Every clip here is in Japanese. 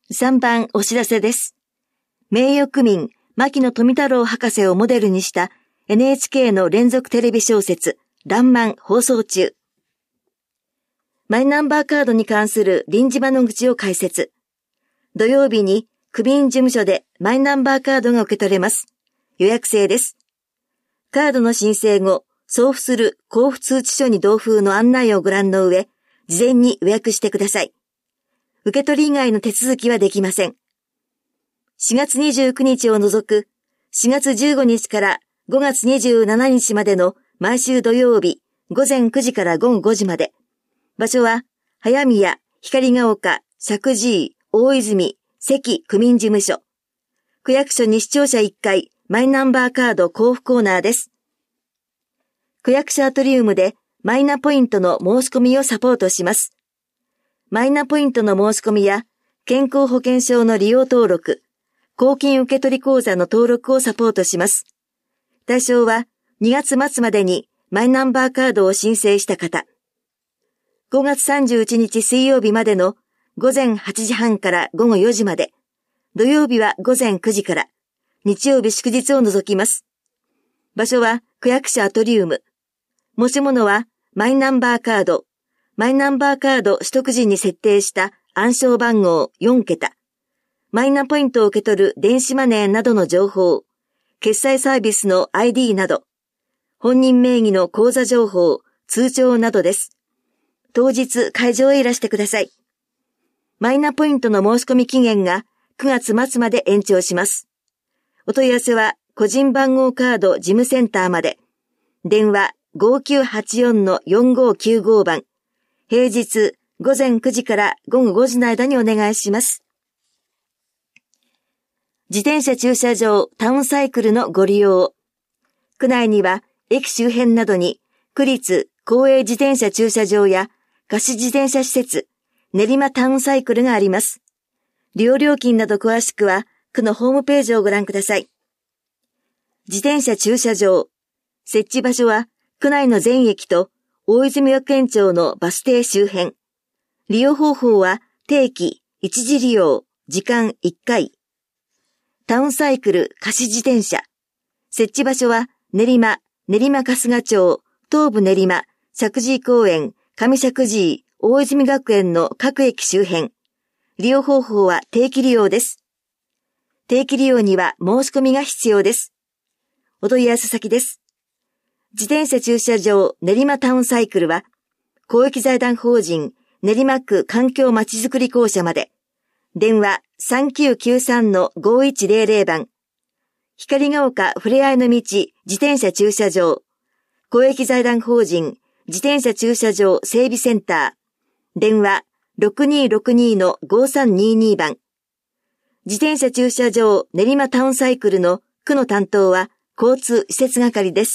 3番お知らせです。名誉区民、牧野富太郎博士をモデルにした NHK の連続テレビ小説、らんまん放送中。マイナンバーカードに関する臨時窓口を開設。土曜日に区民事務所でマイナンバーカードが受け取れます。予約制です。カードの申請後、送付する交付通知書に同封の案内をご覧の上、事前に予約してください。受け取り以外の手続きはできません。4月29日を除く4月15日から5月27日までの毎週土曜日午前9時から午後5時まで。場所は早宮、光が丘、石神井、大泉、関区民事務所。区役所西庁舎1階マイナンバーカード交付コーナーです。区役所アトリウムでマイナポイントの申し込みをサポートします。マイナポイントの申し込みや健康保険証の利用登録、公金受取口座の登録をサポートします。対象は2月末までにマイナンバーカードを申請した方。5月31日水曜日までの午前8時半から午後4時まで、土曜日は午前9時から、日曜日祝日を除きます。場所は区役所アトリウム。持ち物はマイナンバーカード、マイナンバーカード取得時に設定した暗証番号4桁、マイナポイントを受け取る電子マネーなどの情報、決済サービスの ID など、本人名義の口座情報、通帳などです。当日会場へいらしてください。マイナポイントの申し込み期限が9月末まで延長します。お問い合わせは個人番号カード事務センターまで。電話 5984-4595 番。平日午前9時から午後5時の間にお願いします。自転車駐車場タウンサイクルのご利用。区内には駅周辺などに区立公営自転車駐車場や貸し自転車施設、練馬タウンサイクルがあります。利用料金など詳しくは区のホームページをご覧ください。自転車駐車場。設置場所は区内の全駅と大泉学園町のバス停周辺。利用方法は定期、一時利用、時間1回。タウンサイクル貸し自転車。設置場所は練馬春日町、東武練馬、石神井公園、上石神井、大泉学園の各駅周辺。利用方法は定期利用です。定期利用には申し込みが必要です。お問い合わせ先です。自転車駐車場練馬タウンサイクルは、公益財団法人練馬区環境まちづくり公社まで。電話 3993-5100 番。光が丘ふれあいの道自転車駐車場。公益財団法人自転車駐車場整備センター。電話 6262-5322 番。自転車駐車場練馬タウンサイクルの区の担当は交通施設係です。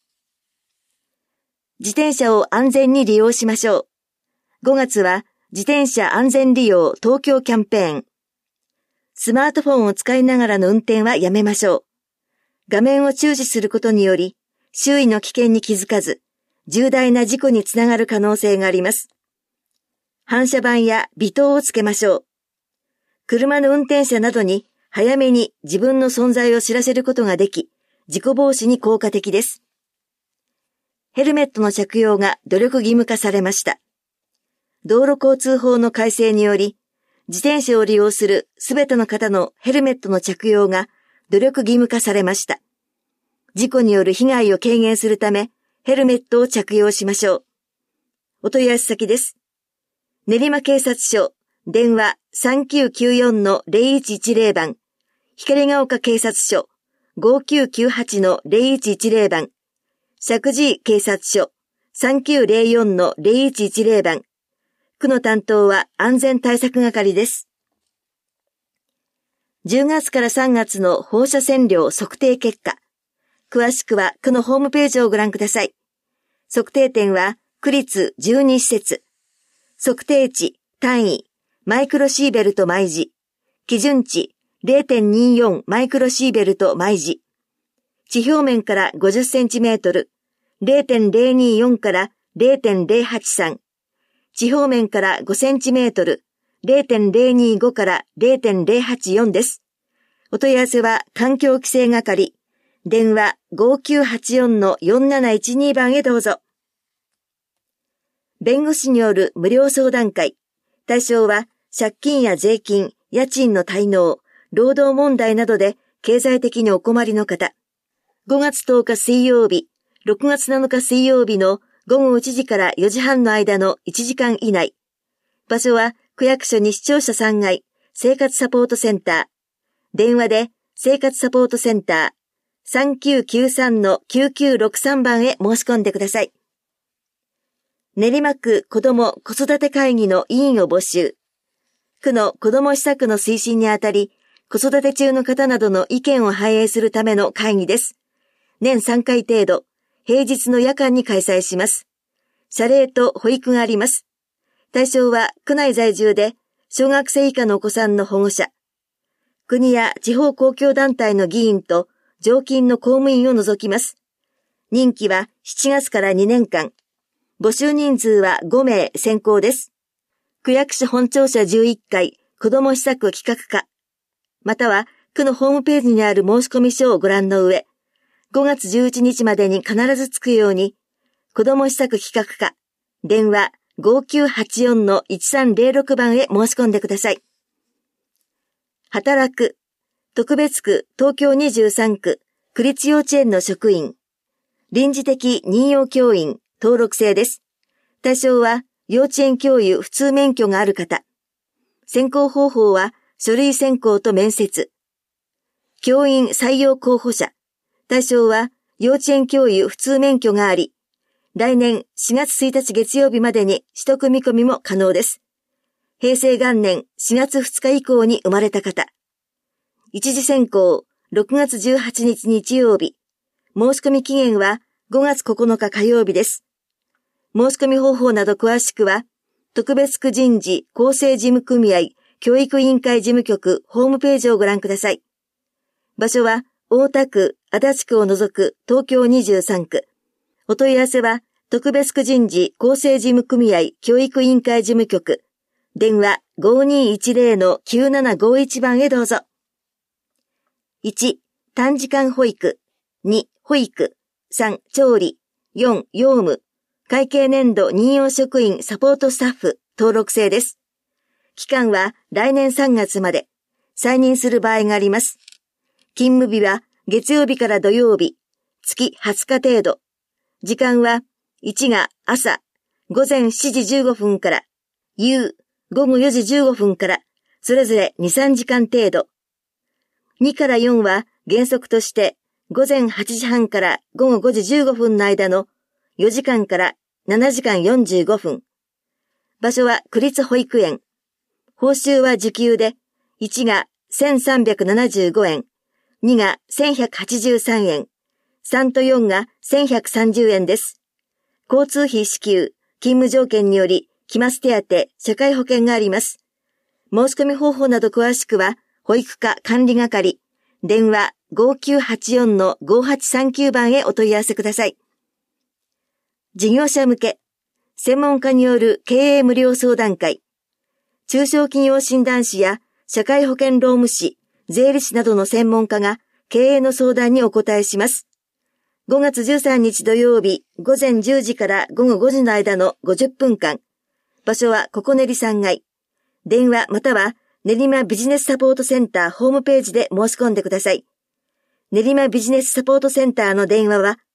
自転車を安全に利用しましょう。5月は自転車安全利用東京キャンペーン。スマートフォンを使いながらの運転はやめましょう。画面を注視することにより、周囲の危険に気づかず、重大な事故につながる可能性があります。反射板や微灯をつけましょう。車の運転者などに早めに自分の存在を知らせることができ、事故防止に効果的です。ヘルメットの着用が努力義務化されました。道路交通法の改正により、自転車を利用するすべての方のヘルメットの着用が努力義務化されました。事故による被害を軽減するため、ヘルメットを着用しましょう。お問い合わせ先です。練馬警察署、電話 3994-0110 番。光が丘警察署、5998-0110 番。石神井警察署、3904-0110 番。区の担当は安全対策係です。10月から3月の放射線量測定結果。詳しくは区のホームページをご覧ください。測定点は区立12施設。測定値、単位、マイクロシーベルト毎時。基準値、0.24 マイクロシーベルト毎時。地表面から50センチメートル、0.024 から 0.083。地表面から5センチメートル、 0.025 から 0.084 です。お問い合わせは環境規制係、電話 5984-4712 番へどうぞ。弁護士による無料相談会。対象は借金や税金、家賃の滞納、労働問題などで経済的にお困りの方。5月10日水曜日、6月7日水曜日の午後1時から4時半の間の1時間以内。場所は区役所西庁舎3階生活サポートセンター。電話で生活サポートセンター 3993-9963 番へ申し込んでください。練馬区子ども子育て会議の委員を募集。区の子ども施策の推進にあたり、子育て中の方などの意見を反映するための会議です。年3回程度、平日の夜間に開催します。謝礼と保育があります。対象は区内在住で小学生以下のお子さんの保護者。国や地方公共団体の議員と常勤の公務員を除きます。任期は7月から2年間。募集人数は5名選考です。区役所本庁舎11階子ども施策企画課。または区のホームページにある申込書をご覧の上、5月11日までに必ず着くように、子ども施策企画課、電話 5984-1306 番へ申し込んでください。働く、特別区東京23区区立幼稚園の職員、臨時的任用教員登録制です。対象は幼稚園教諭普通免許がある方。選考方法は書類選考と面接。教員採用候補者。対象は幼稚園教諭普通免許があり、来年4月1日月曜日までに取得見込みも可能です。平成元年4月2日以降に生まれた方。一次選考6月18日日曜日。申し込み期限は5月9日火曜日です。申し込み方法など詳しくは、特別区人事厚生事務組合教育委員会事務局ホームページをご覧ください。場所は大田区、足立区を除く東京23区。お問い合わせは、特別区人事厚生事務組合教育委員会事務局。電話 5210-9751 番へどうぞ。1、短時間保育。2、保育。3、調理。4、用務。会計年度任用職員サポートスタッフ登録制です。期間は来年3月まで。再任する場合があります。勤務日は月曜日から土曜日。月20日程度。時間は1が朝午前7時15分から夕午後4時15分からそれぞれ 2,3 時間程度。2から4は原則として午前8時半から午後5時15分の間の4時間から7時間45分。場所は区立保育園。報酬は時給で1が1375円、2が1183円、3と4が1130円です。交通費支給、勤務条件により期末手当、社会保険があります。申し込み方法など詳しくは保育課管理係、電話 5984-5839 番へお問い合わせください。事業者向け、専門家による経営無料相談会、中小企業診断士や社会保険労務士、税理士などの専門家が経営の相談にお答えします。5月13日土曜日午前10時から午後5時の間の50分間。場所はここ練3階。電話または練馬ビジネスサポートセンターホームページで申し込んでください。練馬ビジネスサポートセンターの電話は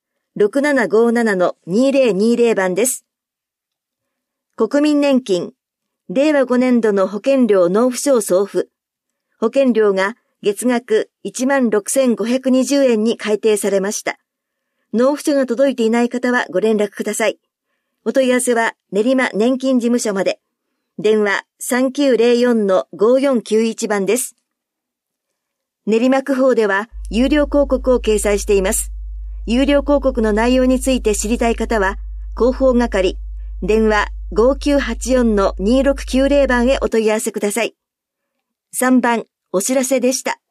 6757-2020 番です。国民年金、令和5年度の保険料納付書を送付。保険料が月額 16,520 円に改定されました。納付書が届いていない方はご連絡ください。お問い合わせは練馬年金事務所まで。電話 3904-5491 番です。練馬区法では有料広告を掲載しています。有料広告の内容について知りたい方は、広報係、電話 5984-2690 番へお問い合わせください。3番、お知らせでした。